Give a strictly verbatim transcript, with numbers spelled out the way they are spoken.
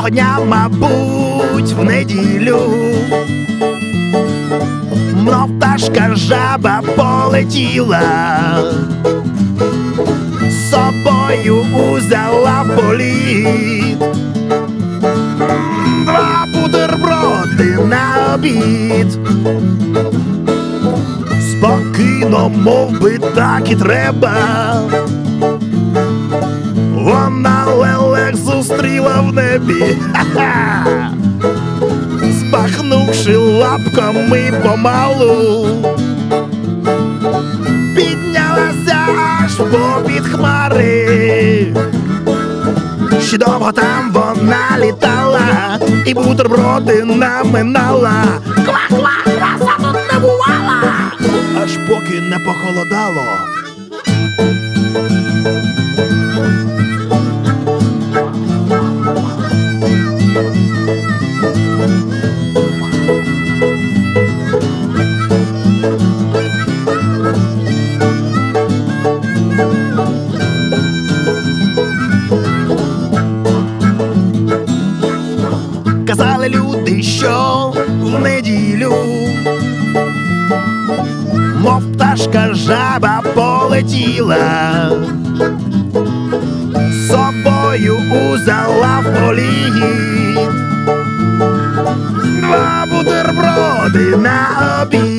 Того дня, мабуть, в неділю, мов пташка жаба полетіла, з собою узяла в політ два бутерброди на обід. Спокійно, мов би так і треба, вона лелек зустріла в небі, ха-ха! Спахнувши лапками помалу, піднялася аж попід хмари. Ще довго там вона літала і бутерброди наминала. Ква-ква, краса тут не бувала, аж поки не похолодало. Казали люди, що в неділю, мов пташка жаба полетіла, з собою узяла в політ два бутерброди на обід.